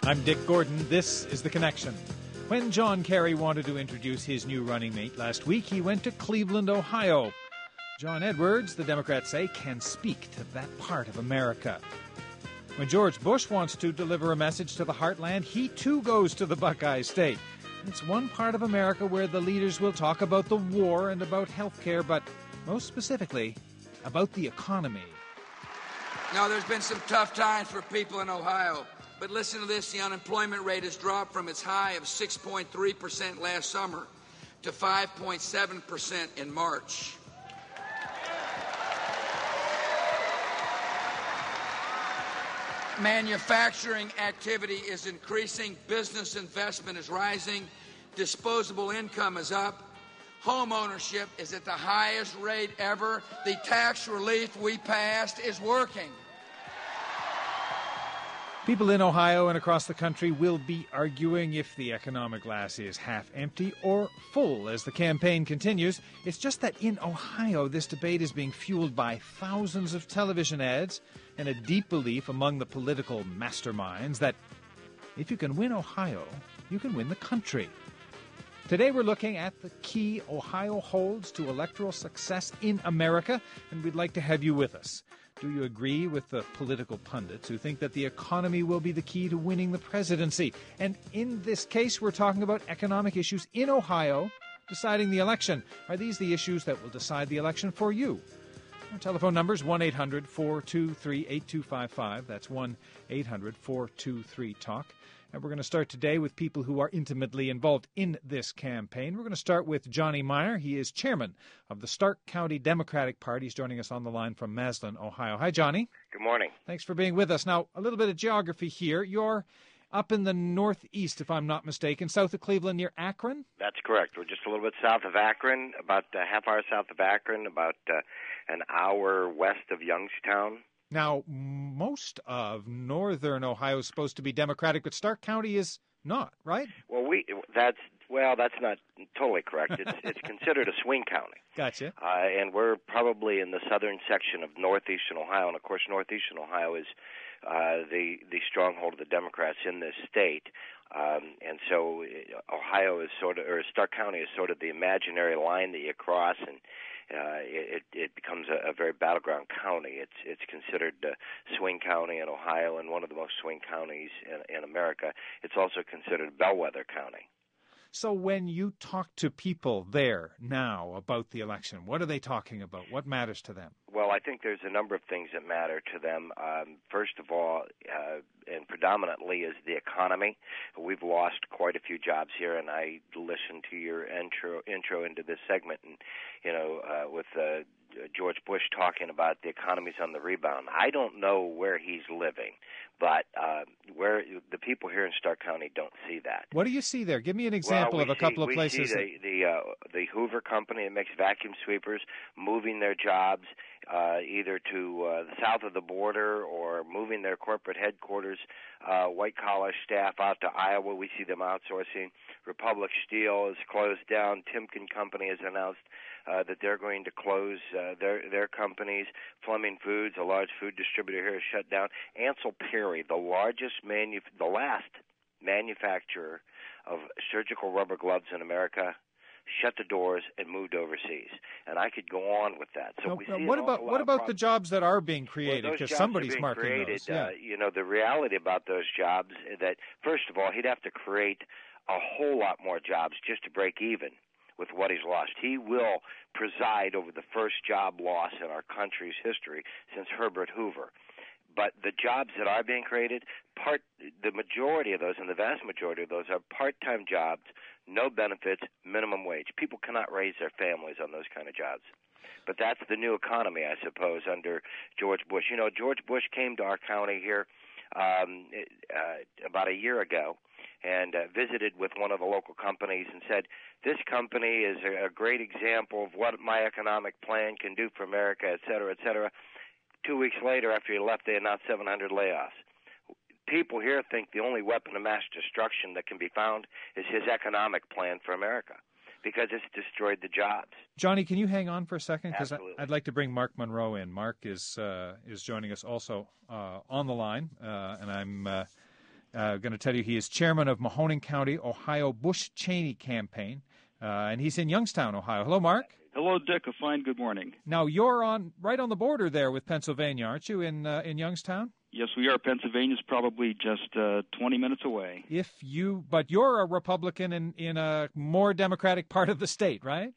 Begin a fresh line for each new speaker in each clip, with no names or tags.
I'm Dick Gordon. This is The Connection. When John Kerry wanted to introduce his new running mate last week, he went to Cleveland, Ohio. John Edwards, the Democrats say, can speak to that part of America. When George Bush wants to deliver a message to the heartland, he too goes to the Buckeye State. It's one part of America where the leaders will talk about the war and about health care, but most specifically, about the economy.
Now, there's been some tough times for people in Ohio. But listen to this, the unemployment rate has dropped from its high of 6.3% last summer to 5.7% in March. Manufacturing activity is increasing, business investment is rising, disposable income is up, home ownership is at the highest rate ever, the tax relief we passed is working.
People in Ohio and across the country will be arguing if the economic glass is half empty or full as the campaign continues. It's just that in Ohio, this debate is being fueled by thousands of television ads and a deep belief among the political masterminds that if you can win Ohio, you can win the country. Today we're looking at the key Ohio holds to electoral success in America, and we'd like to have you with us. Do you agree with the political pundits who think that the economy will be the key to winning the presidency? And in this case, we're talking about economic issues in Ohio deciding the election. Are these the issues that will decide the election for you? Our telephone number is 1-800-423-8255. That's 1-800-423-TALK. And we're going to start today with people who are intimately involved in this campaign. We're going to start with Johnny Meyer. He is chairman of the Stark County Democratic Party. He's joining us on the line from Massillon, Ohio. Hi, Johnny.
Good morning.
Thanks for being with us. Now, a little bit of geography here. You're up in the northeast, if I'm not mistaken, south of Cleveland near Akron?
That's correct. We're just a little bit south of Akron, about a half hour south of Akron, about an hour west of Youngstown.
Now, most of northern Ohio is supposed to be Democratic, but Stark County is not, right?
Well, that's not totally correct. It's considered a swing county.
Gotcha.
And we're probably in the southern section of northeastern Ohio, and of course, northeastern Ohio is the stronghold of the Democrats in this state. And so Ohio is Stark County is sort of the imaginary line that you cross, and it becomes a very battleground county. It's considered a swing county in Ohio and one of the most swing counties in America. It's also considered a bellwether county.
So when you talk to people there now about the election, what are they talking about? What matters to them?
Well, I think there's a number of things that matter to them. First of all, and predominantly, is the economy. We've lost quite a few jobs here, and I listened to your intro into this segment, and with George Bush talking about the economy's on the rebound. I don't know where he's living, but where the people here in Stark County don't see that.
What do you see there? Give me an example of a couple of places.
We see the Hoover Company that makes vacuum sweepers moving their jobs either to the south of the border or moving their corporate headquarters, white-collar staff out to Iowa. We see them outsourcing. Republic Steel is closed down. Timken Company has announced that they're going to close their companies. Fleming Foods, a large food distributor here, is shut down. Ansel Perry, the last manufacturer of surgical rubber gloves in America, shut the doors and moved overseas. And I could go on with that. So
what about the jobs that are being created? Because somebody's marking those.
Yeah. The reality about those jobs is that, first of all, he'd have to create a whole lot more jobs just to break even with what he's lost. He will preside over the first job loss in our country's history since Herbert Hoover. But the jobs that are being created, the majority of those, and the vast majority of those, are part-time jobs, no benefits, minimum wage. People cannot raise their families on those kind of jobs. But that's the new economy, I suppose, under George Bush. George Bush came to our county here about a year ago and visited with one of the local companies and said, this company is a great example of what my economic plan can do for America, et cetera, et cetera. 2 weeks later, after he left, they announced 700 layoffs. People here think the only weapon of mass destruction that can be found is his economic plan for America, because it's destroyed the jobs.
Johnny, can you hang on for a second? Because
Absolutely.
I'd like to bring Mark Monroe in. Mark is joining us also on the line, and I'm Going to tell you he is chairman of Mahoning County, Ohio Bush-Cheney campaign, and he's in Youngstown, Ohio. Hello, Mark.
Hello, Dick. A fine good morning.
Now, you're right on the border there with Pennsylvania, aren't you, in Youngstown?
Yes, we are. Pennsylvania's probably just 20 minutes away.
But you're a Republican in a more Democratic part of the state, right?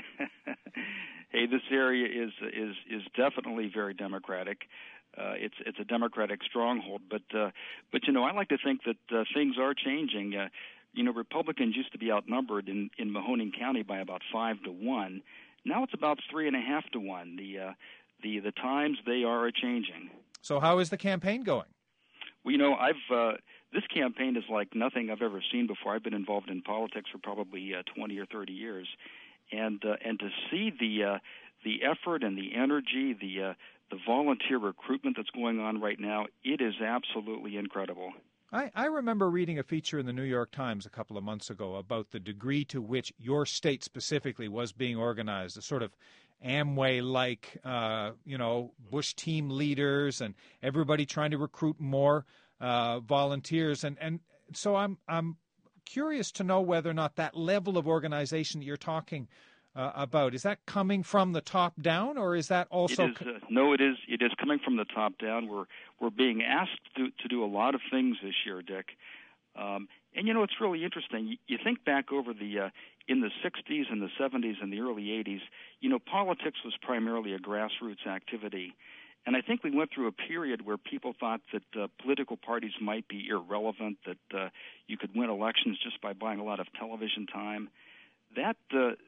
Hey, this area is definitely very Democratic. It's a Democratic stronghold, but I like to think that things are changing. Republicans used to be outnumbered in Mahoning County by about 5-1. Now it's about 3.5-1. The times they are changing.
So how is the campaign going?
Well, this campaign is like nothing I've ever seen before. I've been involved in politics for probably 20 or 30 years, and to see the effort and the energy, the volunteer recruitment that's going on right now, it is absolutely incredible.
I remember reading a feature in the New York Times a couple of months ago about the degree to which your state specifically was being organized, a sort of Amway-like, Bush team leaders and everybody trying to recruit more volunteers. And so I'm curious to know whether or not that level of organization that you're talking about, is that coming from the top down, or is that also?
No, it is. It is coming from the top down. We're being asked to do a lot of things this year, Dick. And it's really interesting. You think back over in the 60s and the 70s and the early 80s. Politics was primarily a grassroots activity, and I think we went through a period where people thought that political parties might be irrelevant, that you could win elections just by buying a lot of television time. That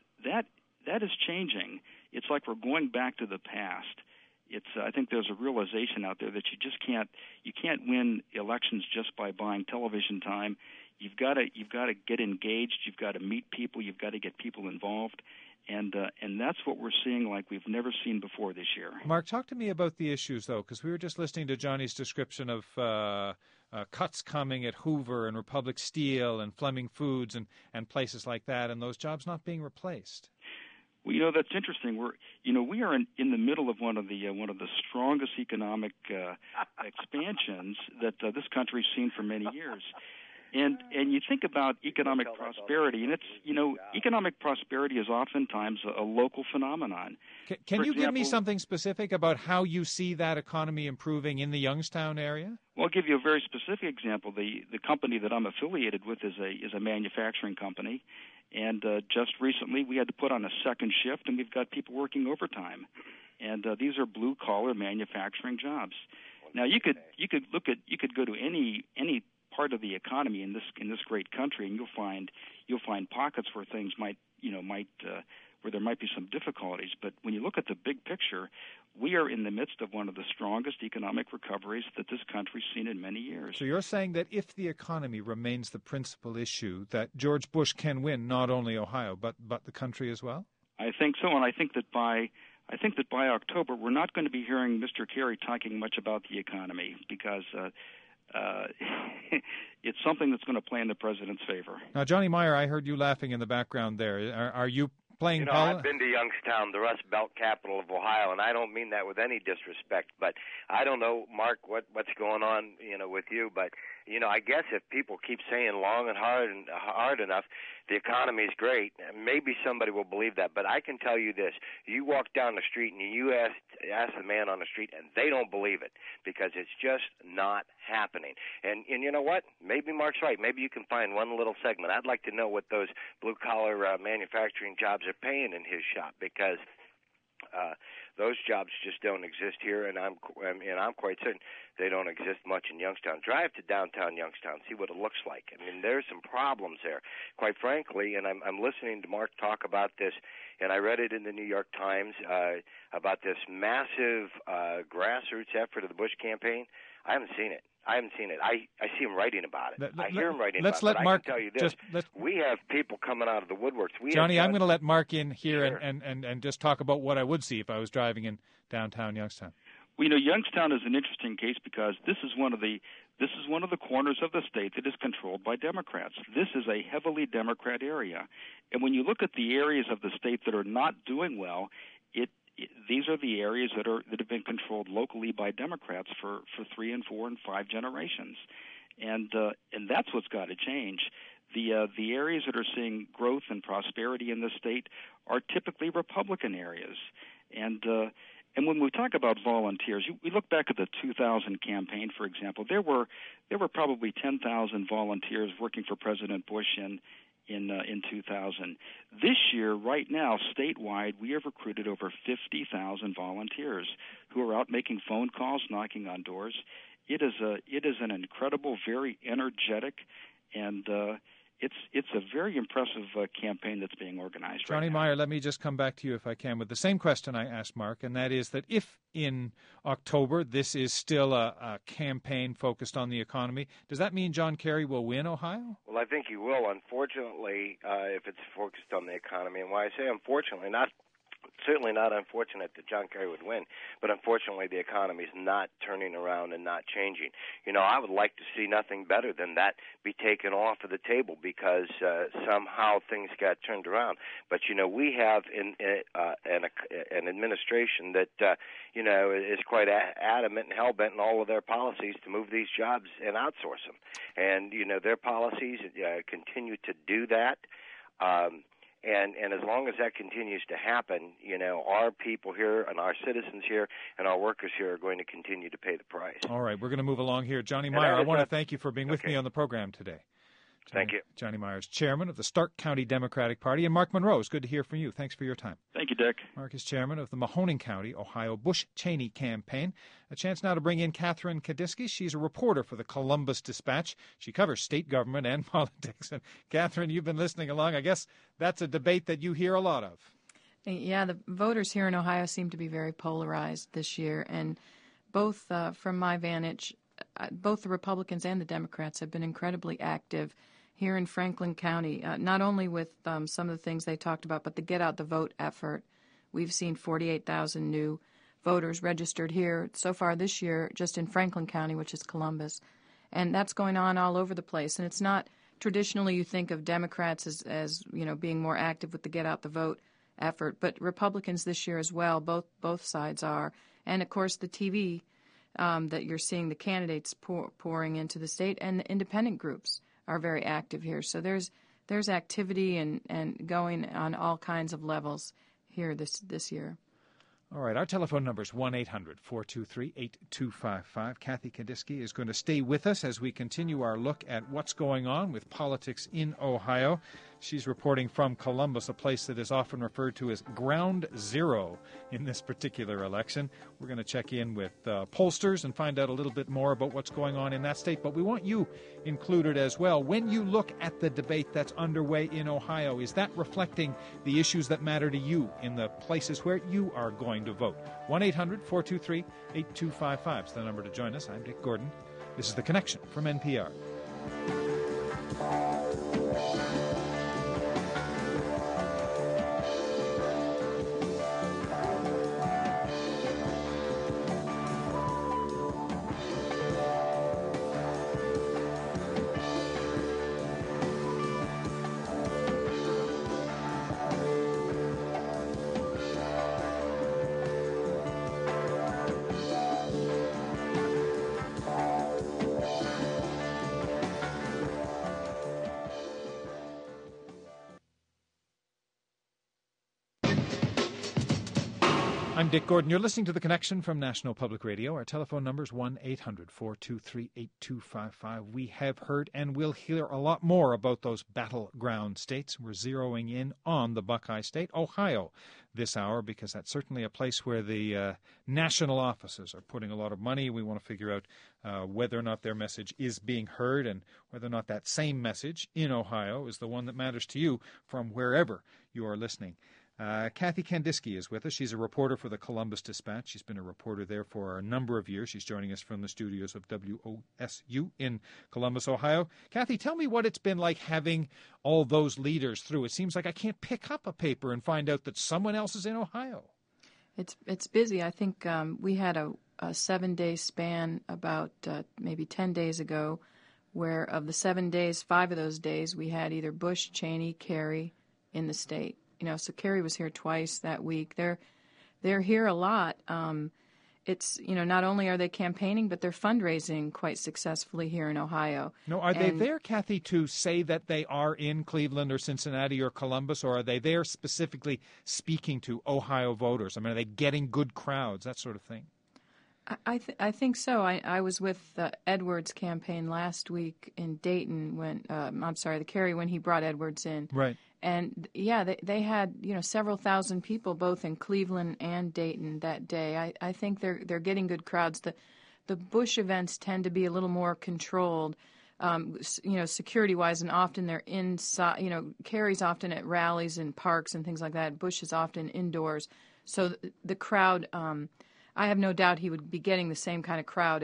is changing. It's like we're going back to the past. I think there's a realization out there that you can't win elections just by buying television time. You've got to get engaged. You've got to meet people. You've got to get people involved, and that's what we're seeing like we've never seen before this year.
Mark, talk to me about the issues though, because we were just listening to Johnny's description of cuts coming at Hoover and Republic Steel and Fleming Foods and places like that, and those jobs not being replaced.
Well, that's interesting. We are in the middle of one of the strongest economic expansions that this country's seen for many years. And you think about economic prosperity, and economic prosperity is oftentimes a local phenomenon.
Can you give me something specific about how you see that economy improving in the Youngstown area?
Well, I'll give you a very specific example. The company that I'm affiliated with is a manufacturing company, and just recently we had to put on a second shift, and we've got people working overtime, and these are blue collar manufacturing jobs. Now you could go to any part of the economy in this great country, and you'll find pockets where things might where there might be some difficulties. But when you look at the big picture, we are in the midst of one of the strongest economic recoveries that this country's seen in many years.
So you're saying that if the economy remains the principal issue, that George Bush can win not only Ohio but the country as well? I
think so, and I think that by October we're not going to be hearing Mr. Kerry talking much about the economy because it's something that's going to play in the president's favor.
Now, Johnny Meyer, I heard you laughing in the background there. Are you playing
I've been to Youngstown, the Rust Belt capital of Ohio, and I don't mean that with any disrespect, but I don't know, Mark, what's going on, with you, but, I guess if people keep saying long and hard enough, the economy is great, maybe somebody will believe that, but I can tell you this, you walk down the street and you ask the man on the street, and they don't believe it, because it's just not happening. And you know what? Maybe Mark's right. Maybe you can find one little segment. I'd like to know what those blue-collar manufacturing jobs are paying in his shop, because those jobs just don't exist here, and I'm quite certain they don't exist much in Youngstown. Drive to downtown Youngstown, see what it looks like. I mean, there's some problems there, quite frankly, and I'm listening to Mark talk about this, and I read it in the New York Times about this massive grassroots effort of the Bush campaign. I haven't seen it. I see him writing about it. I hear him writing about it. But
Mark,
I can tell you this. We have people coming out of the woodworks.
Johnny, I'm going to let Mark in here and just talk about what I would see if I was driving in downtown Youngstown.
Well, Youngstown is an interesting case because this is one of the corners of the state that is controlled by Democrats. This is a heavily Democrat area. And when you look at the areas of the state that are not doing well, these are the areas that have been controlled locally by Democrats for 3 and 4 and 5 generations. and that's what's got to change. The areas that are seeing growth and prosperity in the state are typically Republican areas, and when we talk about volunteers, we look back at the 2000 campaign, for example. There were probably 10,000 volunteers working for President Bush in 2000. This year, right now, statewide, we have recruited over 50,000 volunteers who are out making phone calls, knocking on doors. It is an incredible, very energetic, and it's a very impressive campaign that's being organized.
Johnny
right now.
Meyer, let me just come back to you, if I can, with the same question I asked Mark, and that is that if in October this is still a campaign focused on the economy, does that mean John Kerry will win Ohio?
Well, I think he will, unfortunately, if it's focused on the economy. And why I say unfortunately, certainly not unfortunate that John Kerry would win, but unfortunately the economy is not turning around and not changing. I would like to see nothing better than that be taken off of the table because somehow things got turned around. But, we have an administration that, is quite adamant and hell-bent in all of their policies to move these jobs and outsource them. And, their policies continue to do that. And as long as that continues to happen, our people here and our citizens here and our workers here are going to continue to pay the price.
All right, we're going to move along here. Johnny Meyer, I want to thank you for being with me on the program today.
Thank you.
Johnny Meyer is chairman of the Stark County Democratic Party. And Mark Monroe, it's good to hear from you. Thanks for your time.
Thank you, Dick.
Mark is chairman of the Mahoning County, Ohio Bush-Cheney campaign. A chance now to bring in Catherine Kadiski. She's a reporter for the Columbus Dispatch. She covers state government and politics. And Catherine, you've been listening along. I guess that's a debate that you hear a lot of.
Yeah, the voters here in Ohio seem to be very polarized this year. And both, from my vantage, both the Republicans and the Democrats have been incredibly active here in Franklin County, not only with some of the things they talked about, but the Get Out the Vote effort. We've seen 48,000 new voters registered here so far this year, just in Franklin County, which is Columbus. And that's going on all over the place. And it's not traditionally you think of Democrats as being more active with the Get Out the Vote effort, but Republicans this year as well, both sides are. And, of course, the TV that you're seeing the candidates pouring into the state and the independent groups are very active here. So there's activity and going on all kinds of levels here this year.
All right, our telephone number is 1-800-423-8255. Kathy Kadiski is going to stay with us as we continue our look at what's going on with politics in Ohio. She's reporting from Columbus, a place that is often referred to as ground zero in this particular election. We're going to check in with pollsters and find out a little bit more about what's going on in that state. But we want you included as well. When you look at the debate that's underway in Ohio, is that reflecting the issues that matter to you in the places where you are going to vote? 1-800-423-8255 is the number to join us. I'm Dick Gordon. This is The Connection from NPR. I'm Dick Gordon. You're listening to The Connection from National Public Radio. Our telephone number is 1-800-423-8255. We have heard and will hear a lot more about those battleground states. We're zeroing in on the Buckeye State, Ohio, this hour, because that's certainly a place where the national offices are putting a lot of money. We want to figure out whether or not their message is being heard and whether or not that same message in Ohio is the one that matters to you from wherever you are listening. Kathy Kadiski is with us. She's a reporter for the Columbus Dispatch. She's been a reporter there for a number of years. She's joining us from the studios of WOSU in Columbus, Ohio. Kathy, tell me what it's been like having all those leaders through. It seems like I can't pick up a paper and find out that someone else is in Ohio.
It's busy. I think we had a 7-day span about maybe 10 days ago where of the 7 days, 5 of those days, we had either Bush, Cheney, Kerry in the state. So Kerry was here twice that week. They're here a lot. it's, not only are they campaigning, but they're fundraising quite successfully here in Ohio.
No, are they there, Kathy, to say that they are in Cleveland or Cincinnati or Columbus, or are they there specifically speaking to Ohio voters? I mean, are they getting good crowds, that sort of thing?
I think so. I was with Edwards' campaign last week in Dayton the Kerry, when he brought Edwards in.
Right.
And yeah, they had several thousand people both in Cleveland and Dayton that day. I think they're getting good crowds. The Bush events tend to be a little more controlled, security wise, and often they're inside. Kerry's often at rallies and parks and things like that. Bush is often indoors, so the crowd. I have no doubt he would be getting the same kind of crowd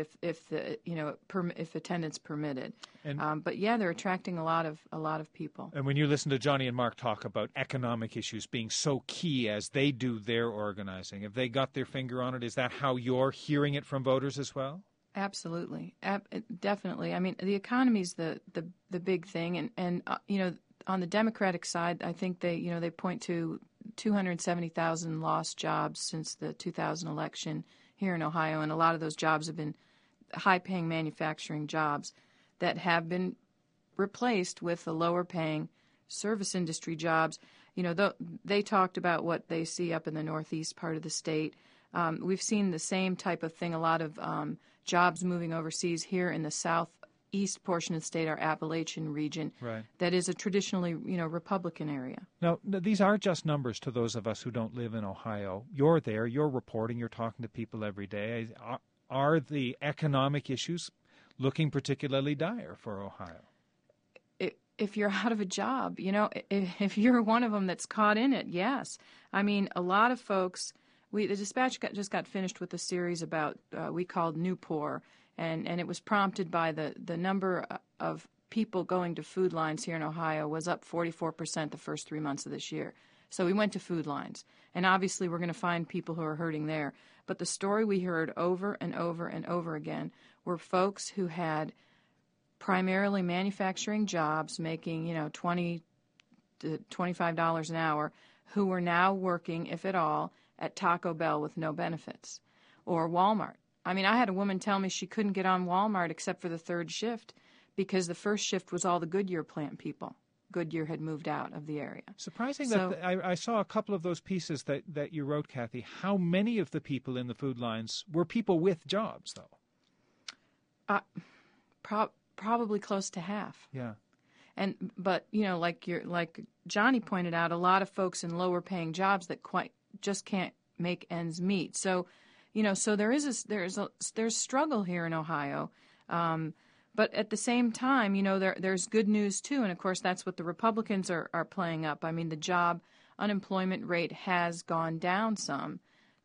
if attendance permitted. But yeah, they're attracting a lot of people.
And when you listen to Johnny and Mark talk about economic issues being so key as they do their organizing, have they got their finger on it? Is that how you're hearing it from voters as well?
Absolutely, definitely. I mean, the economy's the big thing, and on the Democratic side, I think they point to 270,000 lost jobs since the 2000 election here in Ohio, and a lot of those jobs have been high-paying manufacturing jobs that have been replaced with the lower-paying service industry jobs. They talked about what they see up in the northeast part of the state. We've seen the same type of thing, a lot of jobs moving overseas here in the southeast portion of the state, our Appalachian region,
right, that
is a traditionally, Republican area.
Now, these are just numbers to those of us who don't live in Ohio. You're there, you're reporting, you're talking to people every day. Are the economic issues looking particularly dire for Ohio?
If you're out of a job, if you're one of them that's caught in it, yes. I mean, a lot of folks, the Dispatch just got finished with a series about, we called New Poor, and it was prompted by the number of people going to food lines here in Ohio was up 44% the first 3 months of this year. So we went to food lines, and obviously we're going to find people who are hurting there. But the story we heard over and over and over again were folks who had primarily manufacturing jobs making, $20 to $25 an hour, who were now working, if at all, at Taco Bell with no benefits, or Walmart. I mean, I had a woman tell me she couldn't get on Walmart except for the third shift because the first shift was all the Goodyear plant people. Goodyear had moved out of the area.
Surprising that I saw a couple of those pieces that you wrote, Kathy. How many of the people in the food lines were people with jobs, though?
Probably close to half.
Yeah.
But like Johnny pointed out, a lot of folks in lower paying jobs that just can't make ends meet. So, so there's struggle here in Ohio. But at the same time, there's good news too, and of course that's what the Republicans are playing up. I mean, the job unemployment rate has gone down some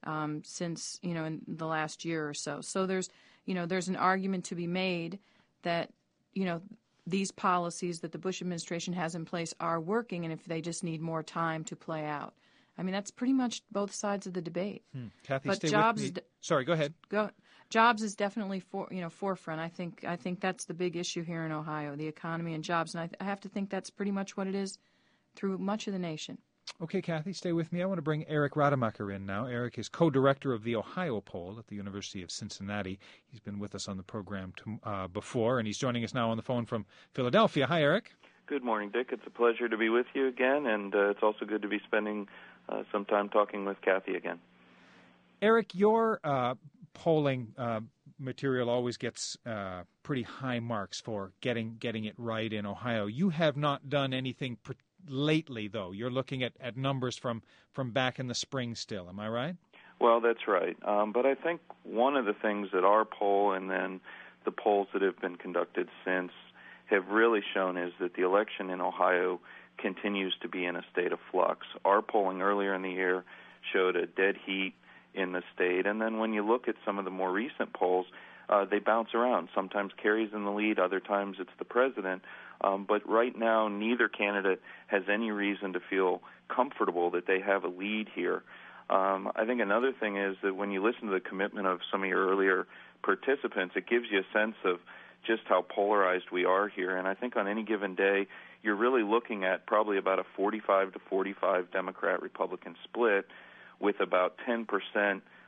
since in the last year or so. So there's an argument to be made that these policies that the Bush administration has in place are working, and if they just need more time to play out. I mean, that's pretty much both sides of the debate.
Kathy,
but
stay
jobs
with me. Sorry, go ahead.
Jobs is definitely forefront. I think that's the big issue here in Ohio, the economy and jobs, and I have to think that's pretty much what it is through much of the nation.
Okay, Kathy, stay with me. I want to bring Eric Rademacher in now. Eric is co-director of the Ohio Poll at the University of Cincinnati. He's been with us on the program before, and he's joining us now on the phone from Philadelphia. Hi, Eric.
Good morning, Dick. It's a pleasure to be with you again, and it's also good to be spending some time talking with Kathy again.
Eric, your polling material always gets pretty high marks for getting it right in Ohio. You have not done anything lately, though. You're looking at numbers from back in the spring still. Am I right?
Well, that's right. But I think one of the things that our poll and then the polls that have been conducted since have really shown is that the election in Ohio continues to be in a state of flux. Our polling earlier in the year showed a dead heat in the state, and then when you look at some of the more recent polls, they bounce around. Sometimes Kerry's in the lead, other times it's the president. But right now, neither candidate has any reason to feel comfortable that they have a lead here. I think another thing is that when you listen to the commitment of some of your earlier participants, it gives you a sense of just how polarized we are here. And I think on any given day, you're really looking at probably about a 45 to 45 Democrat-Republican split with about 10%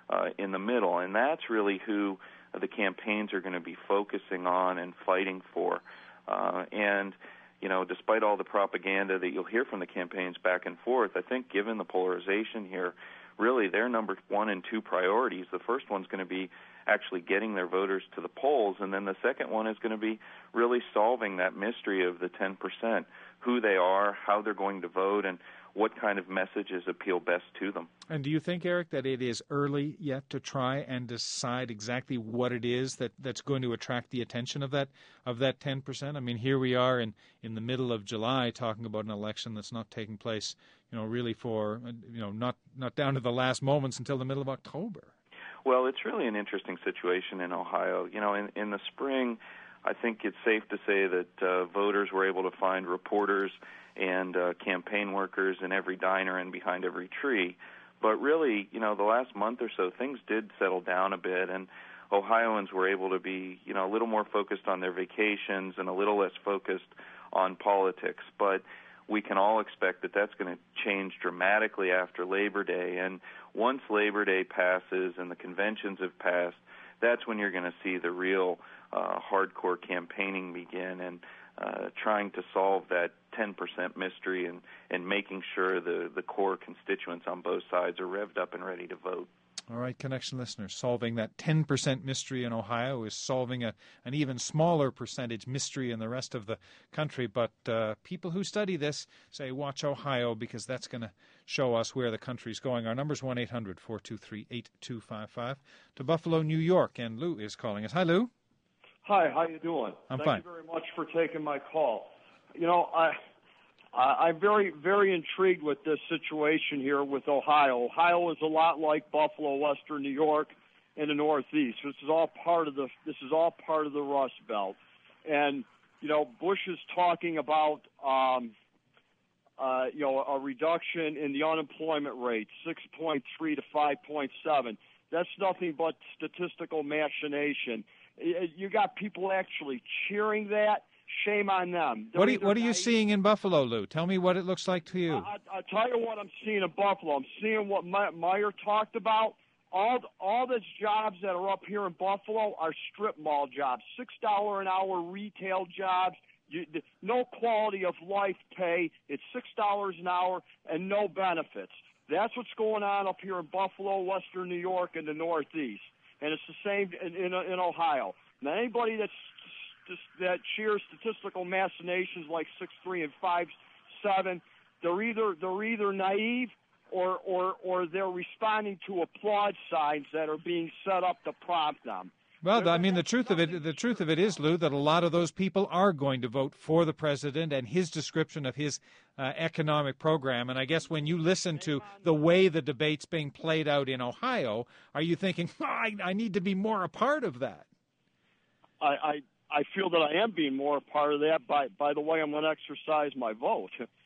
in the middle, and that's really who the campaigns are going to be focusing on and fighting for. And despite all the propaganda that you'll hear from the campaigns back and forth, I think given the polarization here, really their number 1 and 2 priorities, the first one's going to be actually getting their voters to the polls, and then the second one is going to be really solving that mystery of the 10%, who they are, how they're going to vote, and what kind of messages appeal best to them.
And do you think, Eric, that it is early yet to try and decide exactly what it is that's going to attract the attention of that 10%? I mean, here we are in the middle of July talking about an election that's not taking place, really for, not down to the last moments until the middle of October.
Well, it's really an interesting situation in Ohio. In the spring, I think it's safe to say that voters were able to find reporters and campaign workers in every diner and behind every tree. But really, the last month or so, things did settle down a bit, and Ohioans were able to be, a little more focused on their vacations and a little less focused on politics. But we can all expect that that's going to change dramatically after Labor Day. And once Labor Day passes and the conventions have passed, that's when you're going to see the real hardcore campaigning begin, and trying to solve that 10% mystery and making sure the core constituents on both sides are revved up and ready to vote.
All right, Connection listeners, solving that 10% mystery in Ohio is solving an even smaller percentage mystery in the rest of the country. But people who study this say, watch Ohio, because that's going to show us where the country's going. Our number's 1-800-423-8255 to Buffalo, New York. And Lou is calling us. Hi, Lou.
Hi, how you doing?
Thank
you very much for taking my call. I'm very, very intrigued with this situation here with Ohio. Ohio is a lot like Buffalo, Western New York, and the Northeast. This is all part of the Rust Belt. And Bush is talking about a reduction in the unemployment rate, 6.3 to 5.7. That's nothing but statistical machination. You got people actually cheering that. Shame on them.
What are you seeing in Buffalo, Lou? Tell me what it looks like to you.
I'll tell you what I'm seeing in Buffalo. I'm seeing what Meyer talked about. All the jobs that are up here in Buffalo are strip mall jobs, $6 an hour retail jobs. No quality of life pay. It's $6 an hour and no benefits. That's what's going on up here in Buffalo, Western New York, and the Northeast. And it's the same in Ohio. Now, anybody that cheers statistical machinations like 6.3 and 5.7, they're either naive or they're responding to applaud signs that are being set up to prompt them.
Well, I mean, the truth of it is, Lou, that a lot of those people are going to vote for the president and his description of his economic program. And I guess when you listen to the way the debate's being played out in Ohio, are you thinking, I need to be more a part of that?
I feel that I am being more a part of that by the way I'm going to exercise my vote.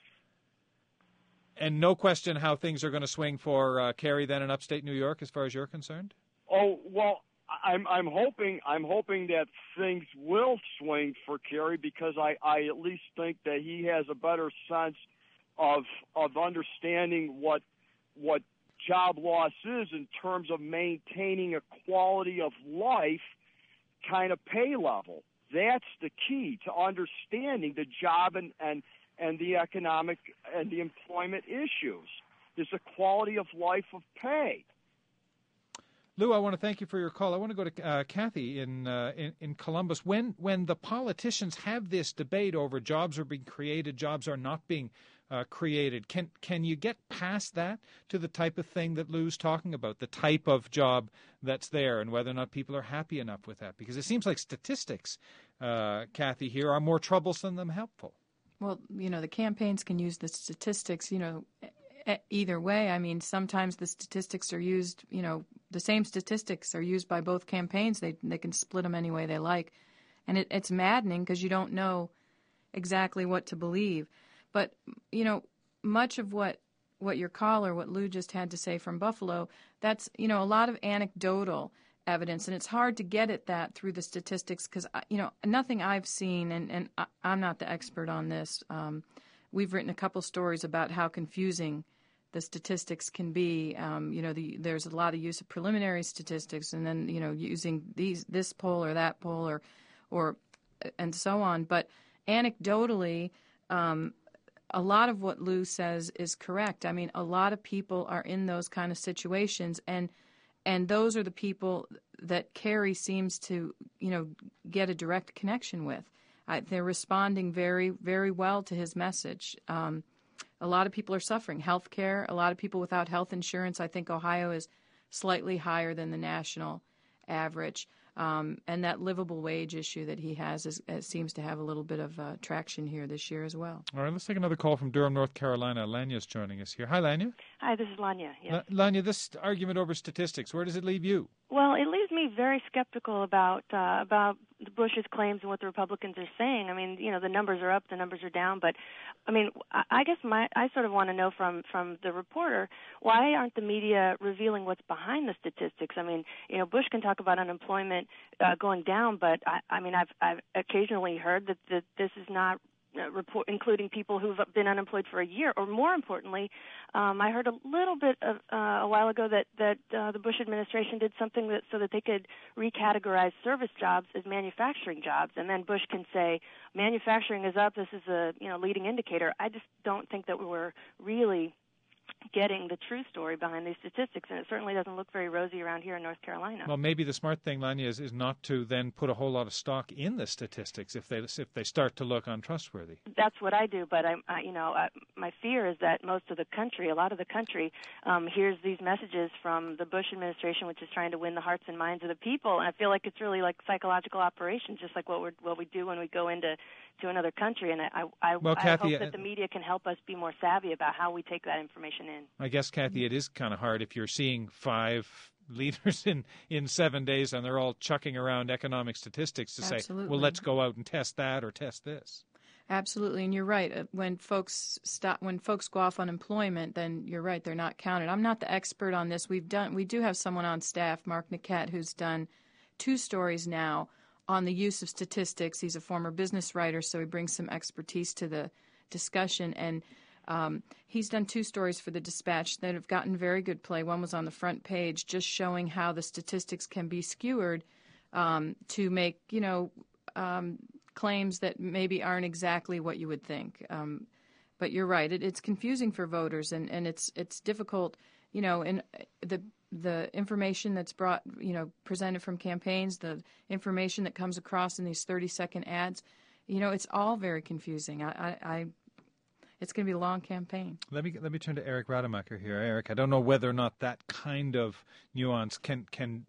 And no question how things are going to swing for Kerry then in upstate New York, as far as you're concerned?
Oh, well, I'm hoping that things will swing for Kerry, because I at least think that he has a better sense of understanding what job loss is in terms of maintaining a quality of life kind of pay level. That's the key to understanding the job and the economic and the employment issues, is the quality of life of pay.
Lou, I want to thank you for your call. I want to go to Kathy in Columbus. When the politicians have this debate over jobs are being created, jobs are not being created, can you get past that to the type of thing that Lou's talking about, the type of job that's there, and whether or not people are happy enough with that? Because it seems like statistics, Kathy, here are more troublesome than helpful.
Well, the campaigns can use the statistics, either way. I mean, sometimes the statistics are used, the same statistics are used by both campaigns. They can split them any way they like. And it's maddening because you don't know exactly what to believe. But, much of what your caller, what Lou just had to say from Buffalo, that's, a lot of anecdotal evidence. And it's hard to get at that through the statistics because, nothing I've seen, and I'm not the expert on this. We've written a couple stories about how confusing the statistics can be. There's a lot of use of preliminary statistics, and then using this poll or that poll or and so on. But anecdotally, a lot of what Lou says is correct. I mean, a lot of people are in those kind of situations, and those are the people that Kerry seems to get a direct connection with. They're responding very, very well to his message. A lot of people are suffering. Health care, a lot of people without health insurance. I think Ohio is slightly higher than the national average. And that livable wage issue that he has seems to have a little bit of traction here this year as well.
All right, let's take another call from Durham, North Carolina. Lanya's joining us here. Hi, Lanya.
Hi, this is Lanya. Yes.
Lanya, this argument over statistics, where does it leave you?
Well, it leaves me very skeptical about Bush's claims and what the Republicans are saying. I mean, the numbers are up, the numbers are down, but I mean, I guess I sort of want to know from the reporter, why aren't the media revealing what's behind the statistics? I mean, Bush can talk about unemployment going down, but I've occasionally heard that this is not including people who've been unemployed for a year. Or more importantly, I heard a little bit of a while ago that the Bush administration did something so that they could recategorize service jobs as manufacturing jobs, and then Bush can say manufacturing is up. This is a leading indicator. I just don't think that we're really getting the true story behind these statistics, and it certainly doesn't look very rosy around here in North Carolina.
Well, maybe the smart thing, Lanya, is not to then put a whole lot of stock in the statistics if they start to look untrustworthy.
That's what I do, but my fear is that most of the country, a lot of the country, hears these messages from the Bush administration, which is trying to win the hearts and minds of the people, and I feel like it's really like psychological operations, just like what we do when we go into another country, and I
Kathy,
hope that the media can help us be more savvy about how we take that information in.
I guess, Kathy, it is kind of hard if you're seeing 5 leaders in 7 days and they're all chucking around economic statistics to
Absolutely.
say, well, let's go out and test that or test this.
Absolutely, and you're right. When folks go off unemployment, then you're right, they're not counted. I'm not the expert on this. We do have someone on staff, Mark Niquette, who's done 2 stories now on the use of statistics. He's a former business writer, so he brings some expertise to the discussion. And he's done 2 stories for the Dispatch that have gotten very good play. One was on the front page, just showing how the statistics can be skewered to make, claims that maybe aren't exactly what you would think. But you're right; it's confusing for voters, and it's difficult. In the information that's presented from campaigns, the information that comes across in these 30-second ads, it's all very confusing. It's going to be a long campaign.
Let me turn to Eric Rademacher here. Eric, I don't know whether or not that kind of nuance can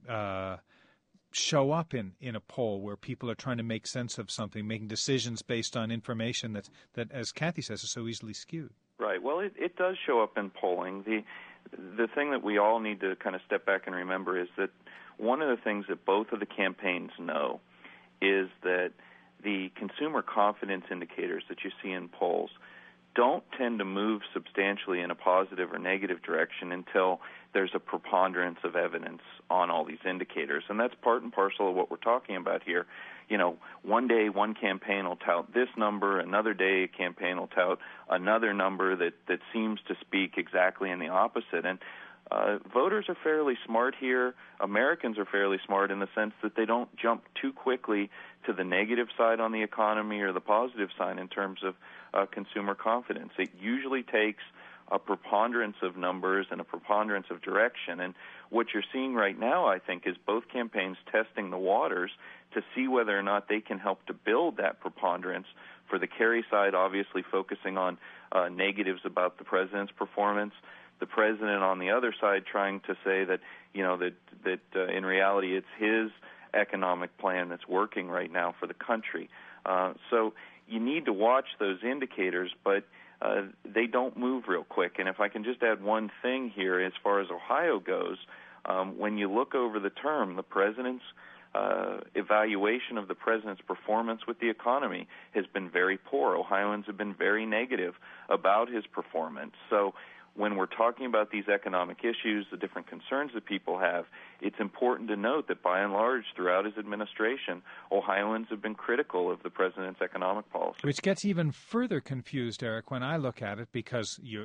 show up in a poll where people are trying to make sense of something, making decisions based on information that, as Kathy says, is so easily skewed.
Right. Well, it does show up in polling. The thing that we all need to kind of step back and remember is that one of the things that both of the campaigns know is that the consumer confidence indicators that you see in polls don't tend to move substantially in a positive or negative direction until there's a preponderance of evidence on all these indicators. And that's part and parcel of what we're talking about here. One day one campaign will tout this number, another day a campaign will tout another number that seems to speak exactly in the opposite. And voters are fairly smart here. Americans are fairly smart in the sense that they don't jump too quickly to the negative side on the economy or the positive side in terms of consumer confidence. It usually takes a preponderance of numbers and a preponderance of direction. And what you're seeing right now, I think, is both campaigns testing the waters to see whether or not they can help to build that preponderance. For the Kerry side, obviously focusing on negatives about the president's performance. The president on the other side trying to say that, in reality it's his economic plan that's working right now for the country. So you need to watch those indicators, but they don't move real quick. And if I can just add one thing here as far as Ohio goes, when you look over the term, the president's evaluation of the president's performance with the economy has been very poor. Ohioans have been very negative about his performance. So when we're talking about these economic issues, the different concerns that people have, it's important to note that by and large, throughout his administration, Ohioans have been critical of the president's economic policy.
Which gets even further confused, Eric, when I look at it, because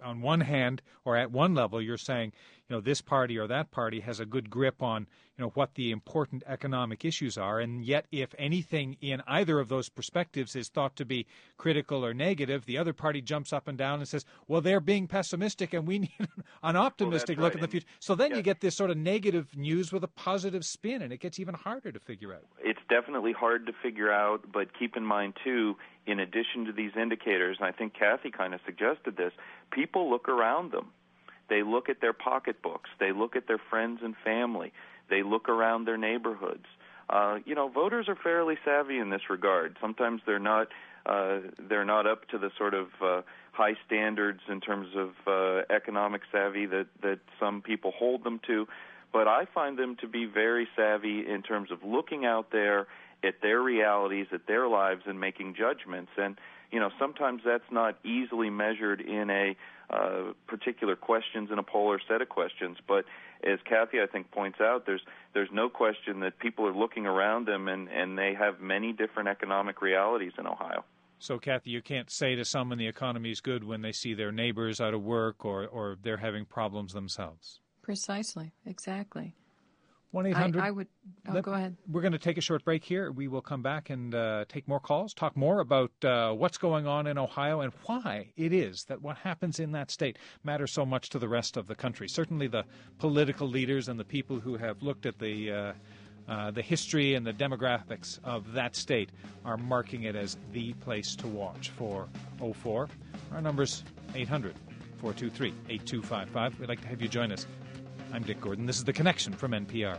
on one hand, or at one level, you're saying, this party or that party has a good grip on, what the important economic issues are, and yet if anything in either of those perspectives is thought to be critical or negative, the other party jumps up and down and says, well, they're being pessimistic and we need an optimistic look at the future. So then you get this sort of negative news with a positive spin, and it gets even harder to figure out.
It's definitely hard to figure out, but keep in mind, too, in addition to these indicators, and I think Kathy kind of suggested this, people look around them. They look at their pocketbooks. They look at their friends and family. They look around their neighborhoods. Voters are fairly savvy in this regard. Sometimes they're not up to the sort of high standards in terms of economic savvy that some people hold them to, but I find them to be very savvy in terms of looking out there at their realities, at their lives, and making judgments. And sometimes that's not easily measured in a particular questions in a poll or set of questions. But as Kathy, I think, points out, there's no question that people are looking around them, and they have many different economic realities in Ohio.
So, Kathy, you can't say to someone the economy is good when they see their neighbors out of work or they're having problems themselves.
Precisely. Exactly.
1-800.
I would. Go ahead.
We're going to take a short break here. We will come back and take more calls, talk more about what's going on in Ohio and why it is that what happens in that state matters so much to the rest of the country. Certainly the political leaders and the people who have looked at the history and the demographics of that state are marking it as the place to watch for 04. Our number's 800-423-8255. We'd like to have you join us. I'm Dick Gordon. This is The Connection from NPR.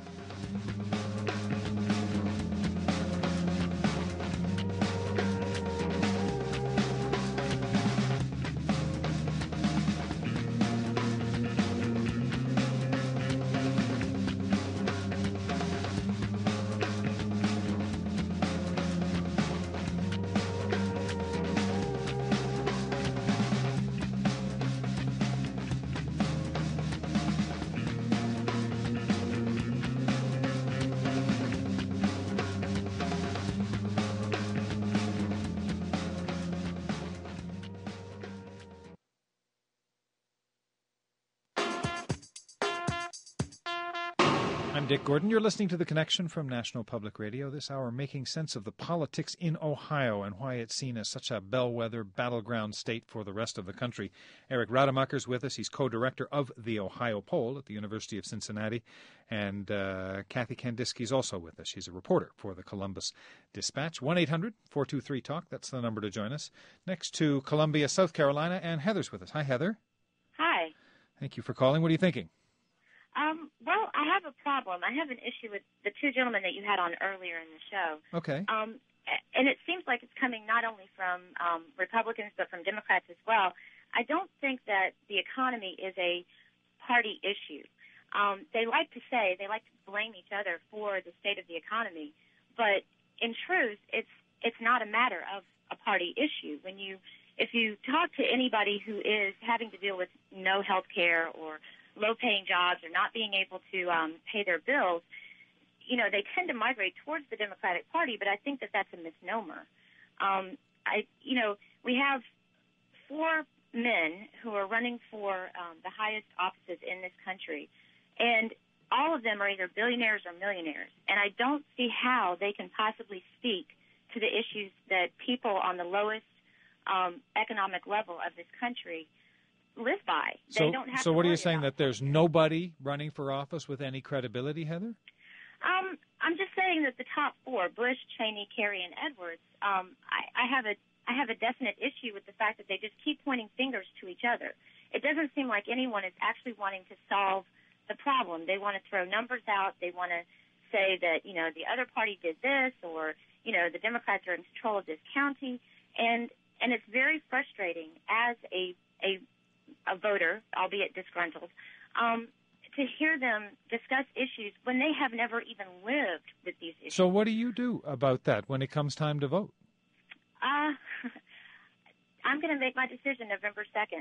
I'm Dick Gordon. You're listening to The Connection from National Public Radio. This hour making sense of the politics in Ohio and why it's seen as such a bellwether battleground state for the rest of the country. Eric Rademacher's with us. He's co-director of the Ohio Poll at the University of Cincinnati. And Kathy Kandinsky's also with us. She's a reporter for the Columbus Dispatch. 1-800-423-TALK. That's the number to join us. Next to Columbia, South Carolina, and Heather's with us. Hi, Heather.
Hi.
Thank you for calling. What are you thinking?
Well, I have a problem. I have an issue with the two gentlemen that you had on earlier in the show.
Okay.
And it seems like it's coming not only from Republicans but from Democrats as well. I don't think that the economy is a party issue. They like to blame each other for the state of the economy, but in truth, it's not a matter of a party issue. If you talk to anybody who is having to deal with no health care or low-paying jobs or not being able to pay their bills, they tend to migrate towards the Democratic Party, but I think that that's a misnomer. We have four men who are running for the highest offices in this country, and all of them are either billionaires or millionaires, and I don't see how they can possibly speak to the issues that people on the lowest economic level of this country live by. They don't have
so
to
what are you
worry
saying,
about
that there's nobody running for office with any credibility, Heather?
I'm just saying that the top four, Bush, Cheney, Kerry, and Edwards, I have a definite issue with the fact that they just keep pointing fingers to each other. It doesn't seem like anyone is actually wanting to solve the problem. They want to throw numbers out. They want to say that, the other party did this, or, the Democrats are in control of this county. And it's very frustrating as a voter, albeit disgruntled, to hear them discuss issues when they have never even lived with these issues.
So what do you do about that when it comes time to vote?
I'm going to make my decision November 2nd.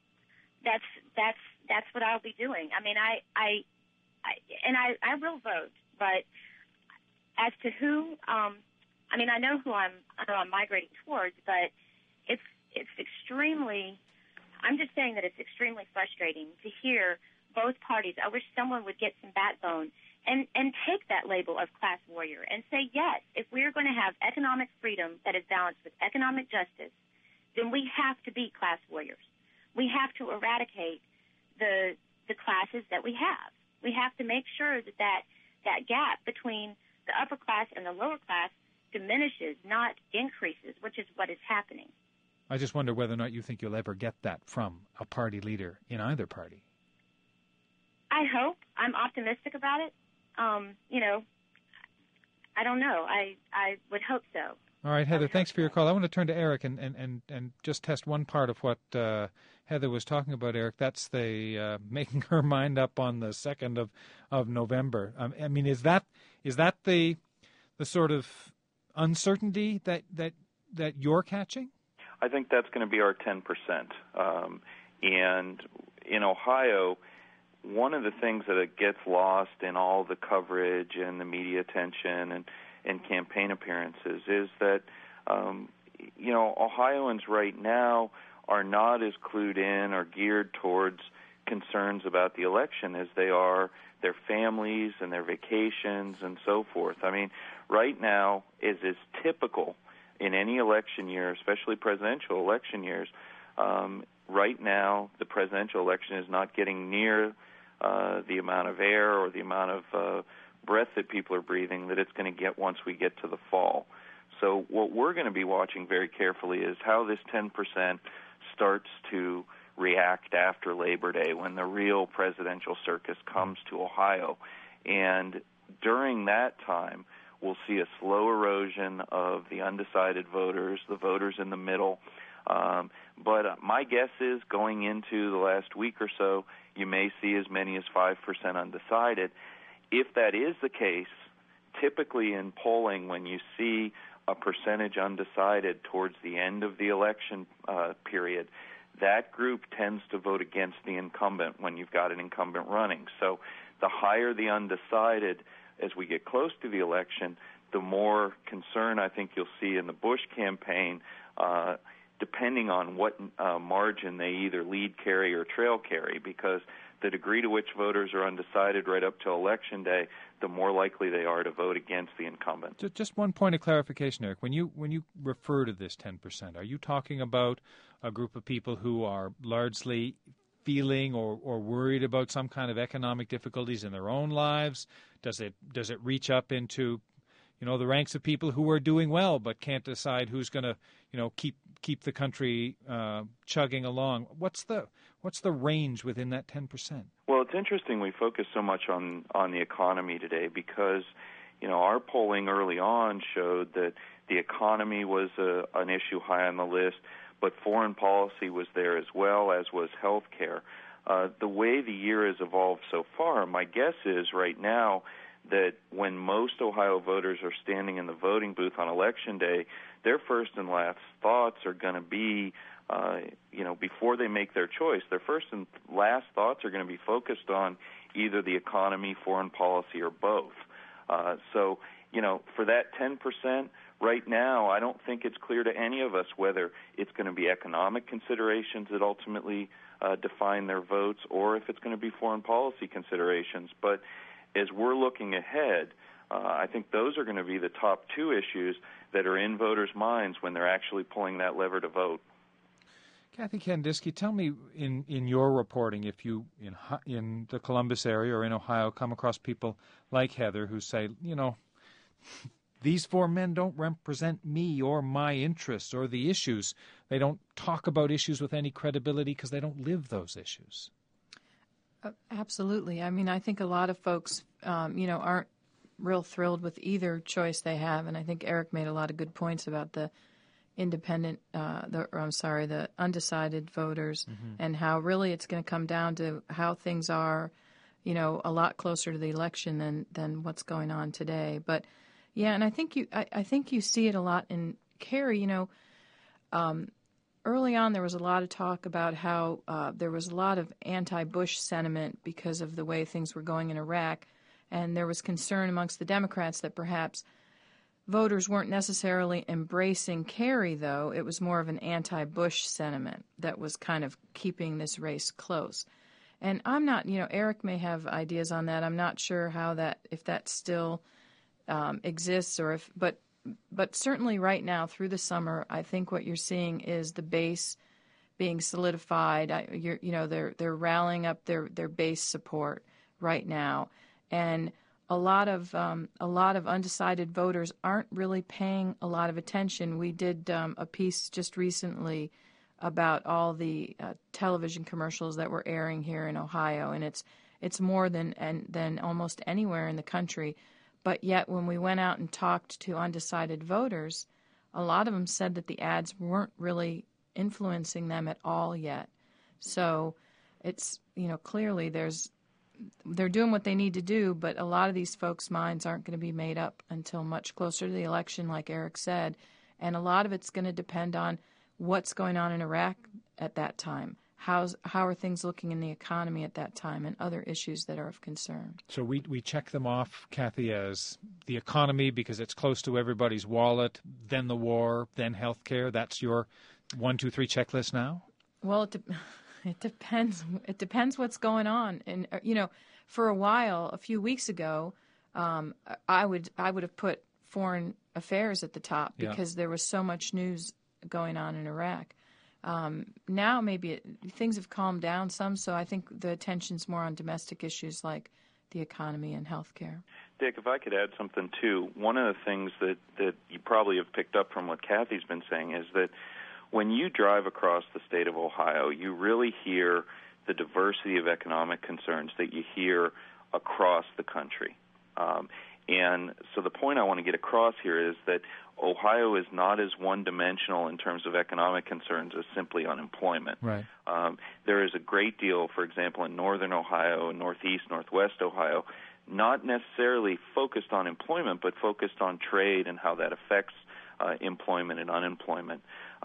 That's what I'll be doing. I mean, I will vote, but as to who, I know who I'm migrating towards, but it's extremely I'm just saying that it's extremely frustrating to hear both parties. I wish someone would get some backbone and take that label of class warrior and say, yes, if we're going to have economic freedom that is balanced with economic justice, then we have to be class warriors. We have to eradicate the classes that we have. We have to make sure that gap between the upper class and the lower class diminishes, not increases, which is what is happening.
I just wonder whether or not you think you'll ever get that from a party leader in either party.
I hope. I'm optimistic about it. I don't know. I would hope so.
All right, Heather, thanks for your call. I want to turn to Eric and just test one part of what Heather was talking about, Eric. That's the making her mind up on the 2nd of November. I mean, is that the sort of uncertainty that you're catching?
I think that's going to be our 10%. And in Ohio, one of the things that gets lost in all the coverage and the media attention and campaign appearances is that, Ohioans right now are not as clued in or geared towards concerns about the election as they are their families and their vacations and so forth. I mean, right now is typical in any election year, especially presidential election years. Right now, the presidential election is not getting near the amount of air or the amount of breath that people are breathing that it's going to get once we get to the fall. So what we're going to be watching very carefully is how this 10% starts to react after Labor Day when the real presidential circus comes to Ohio. And during that time, we'll see a slow erosion of the undecided voters, the voters in the middle. But my guess is going into the last week or so, you may see as many as 5% undecided. If that is the case, typically in polling, when you see a percentage undecided towards the end of the election period, that group tends to vote against the incumbent when you've got an incumbent running. So the higher the undecided as we get close to the election, the more concern I think you'll see in the Bush campaign, depending on what margin they either lead carry or trail carry, because the degree to which voters are undecided right up to Election Day, the more likely they are to vote against the incumbent.
Just one point of clarification, Eric. When you refer to this 10%, are you talking about a group of people who are largely feeling or worried about some kind of economic difficulties in their own lives? Does it reach up into the ranks of people who are doing well but can't decide who's going to keep the country chugging along? What's the range within that 10%?
Well, it's interesting we focus so much on the economy today because our polling early on showed that the economy was an issue high on the list, but foreign policy was there as well, as was health care. The way the year has evolved so far, my guess is right now that when most Ohio voters are standing in the voting booth on Election Day, their first and last thoughts are going to be, before they make their choice, their first and last thoughts are going to be focused on either the economy, foreign policy, or both. So, for that 10%, right now, I don't think it's clear to any of us whether it's going to be economic considerations that ultimately define their votes or if it's going to be foreign policy considerations. But as we're looking ahead, I think those are going to be the top two issues that are in voters' minds when they're actually pulling that lever to vote.
Kathy Kandinsky, tell me in your reporting, if you in the Columbus area or in Ohio come across people like Heather who say, these four men don't represent me or my interests or the issues. They don't talk about issues with any credibility because they don't live those issues.
Absolutely. I mean, I think a lot of folks, aren't real thrilled with either choice they have, and I think Eric made a lot of good points about the the undecided voters, and how really it's going to come down to how things are, a lot closer to the election than what's going on today. But yeah, and I think you see it a lot in Kerry. Early on, there was a lot of talk about how there was a lot of anti-Bush sentiment because of the way things were going in Iraq, and there was concern amongst the Democrats that perhaps voters weren't necessarily embracing Kerry, though. It was more of an anti-Bush sentiment that was kind of keeping this race close. And I'm not, Eric may have ideas on that. I'm not sure if that still exists, or but certainly right now through the summer, I think what you're seeing is the base being solidified. They're rallying up their base support right now, and a lot of undecided voters aren't really paying a lot of attention. We did a piece just recently about all the television commercials that were airing here in Ohio, and it's more than almost anywhere in the country. But yet, when we went out and talked to undecided voters, a lot of them said that the ads weren't really influencing them at all yet. So it's, clearly they're doing what they need to do, but a lot of these folks' minds aren't going to be made up until much closer to the election, like Eric said. And a lot of it's going to depend on what's going on in Iraq at that time. How are things looking in the economy at that time, and other issues that are of concern.
So we check them off, Kathy, as the economy because it's close to everybody's wallet, then the war, then health care. That's your 1, 2, 3 checklist now?
Well, it depends. It depends what's going on. And, for a while, a few weeks ago, I would have put foreign affairs at the top because there was so much news going on in Iraq. Now maybe things have calmed down some, so I think the attention's more on domestic issues like the economy and health care.
Dick, if I could add something too, one of the things that you probably have picked up from what Kathy's been saying is that when you drive across the state of Ohio, you really hear the diversity of economic concerns that you hear across the country. And so the point I want to get across here is that Ohio is not as one-dimensional in terms of economic concerns as simply unemployment.
Right.
There is a great deal, for example, in northern Ohio, northeast, northwest Ohio, not necessarily focused on employment, but focused on trade and how that affects employment and unemployment.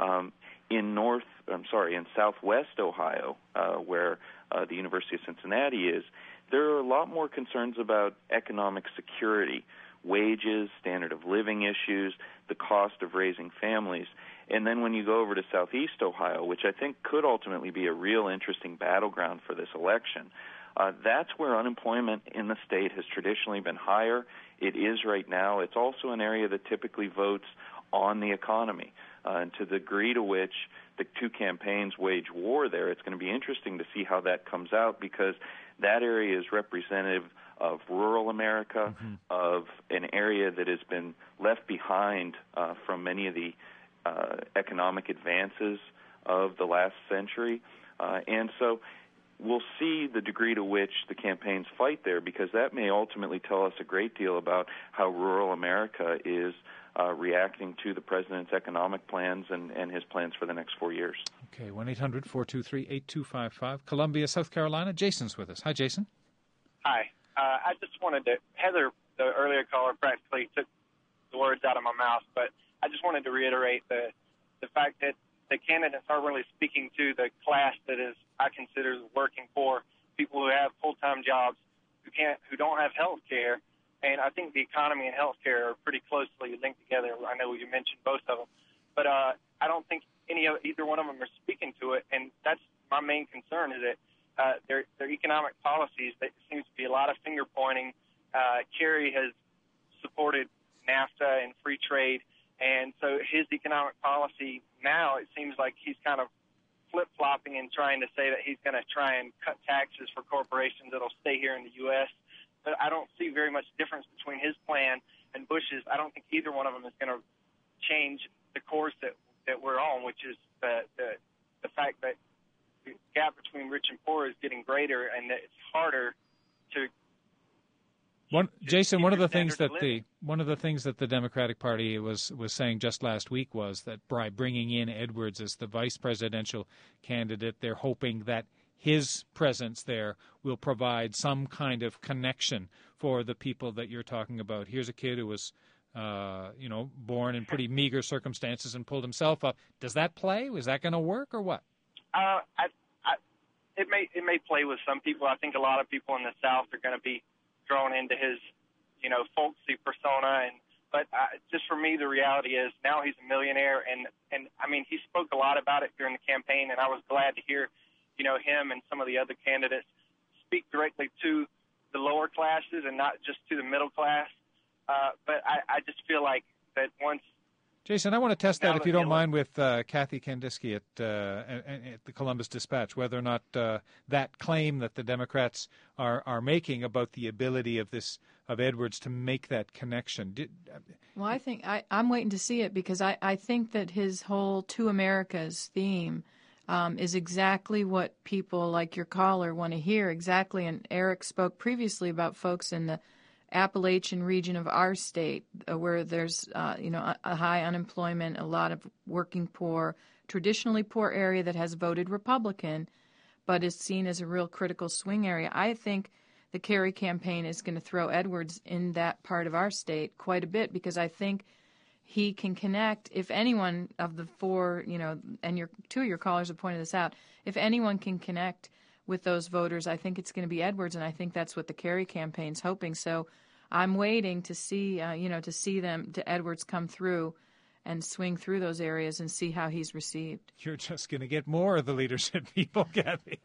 In southwest Ohio, where the University of Cincinnati is, there are a lot more concerns about economic security, wages, standard of living issues, the cost of raising families. And then when you go over to southeast Ohio, which I think could ultimately be a real interesting battleground for this election, that's where unemployment in the state has traditionally been higher. It is right now. It's also an area that typically votes on the economy. And to the degree to which the two campaigns wage war there, it's going to be interesting to see how that comes out, because that area is representative of rural America, of an area that has been left behind from many of the economic advances of the last century. And so we'll see the degree to which the campaigns fight there, because that may ultimately tell us a great deal about how rural America is reacting to the president's economic plans and his plans for the next 4 years.
Okay, 1-800-423-8255. Columbia, South Carolina. Jason's with us. Hi, Jason.
Hi. I just wanted to, Heather, the earlier caller, practically took the words out of my mouth, but I just wanted to reiterate the fact that the candidates aren't really speaking to the class that is, I consider, working poor, people who have full-time jobs, who don't have health care. And I think the economy and health care are pretty closely linked together. I know you mentioned both of them. But I don't think either one of them are speaking to it. And that's my main concern, is that their economic policies, there seems to be a lot of finger-pointing. Kerry has supported NAFTA and free trade. And so his economic policy now, it seems like he's kind of flip-flopping and trying to say that he's going to try and cut taxes for corporations that will stay here in the U.S., but I don't see very much difference between his plan and Bush's. I don't think either one of them is going to change the course that we're on, which is the fact that the gap between rich and poor is getting greater, and that it's harder to.
Jason, one of the things that the Democratic Party was saying just last week was that by bringing in Edwards as the vice presidential candidate, they're hoping that his presence there will provide some kind of connection for the people that you're talking about. Here's a kid who was, born in pretty meager circumstances and pulled himself up. Does that play? Is that going to work, or what?
It may play with some people. I think a lot of people in the South are going to be drawn into his, folksy persona, and But just for me, the reality is now he's a millionaire, and I mean, he spoke a lot about it during the campaign, and I was glad to hear, him and some of the other candidates speak directly to the lower classes and not just to the middle class. But I just feel like that once.
Jason, I want to test that, if you don't mind, with Kathy Kandinsky at the Columbus Dispatch, whether or not that claim that the Democrats are making about the ability of Edwards to make that connection.
Well, I think I'm waiting to see it, because I think that his whole Two Americas theme is exactly what people like your caller want to hear, exactly. And Eric spoke previously about folks in the Appalachian region of our state, where there's a high unemployment, a lot of working poor, traditionally poor area that has voted Republican, but is seen as a real critical swing area. I think the Kerry campaign is going to throw Edwards in that part of our state quite a bit, because I think he can connect. If anyone of the four, and two of your callers have pointed this out, if anyone can connect with those voters, I think it's going to be Edwards, and I think that's what the Kerry campaign's hoping. So I'm waiting to see, to Edwards come through and swing through those areas and see how he's received.
You're just going to get more of the leadership people, Kathy.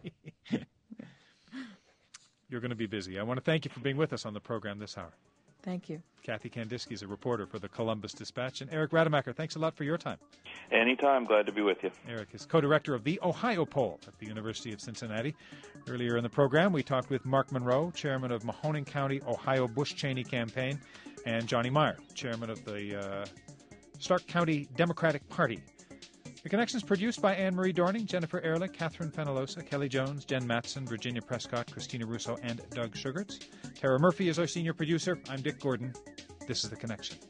You're going to be busy. I want to thank you for being with us on the program this hour.
Thank you.
Kathy Kandinsky is a reporter for the Columbus Dispatch. And Eric Rademacher, thanks a lot for your time.
Anytime. Glad to be with you.
Eric is co-director of the Ohio Poll at the University of Cincinnati. Earlier in the program, we talked with Mark Monroe, chairman of Mahoning County, Ohio Bush-Cheney campaign, and Johnny Meyer, chairman of the Stark County Democratic Party. The Connection is produced by Anne-Marie Dorning, Jennifer Ehrlich, Catherine Fenalosa, Kelly Jones, Jen Matson, Virginia Prescott, Christina Russo, and Doug Sugarts. Tara Murphy is our senior producer. I'm Dick Gordon. This is The Connection.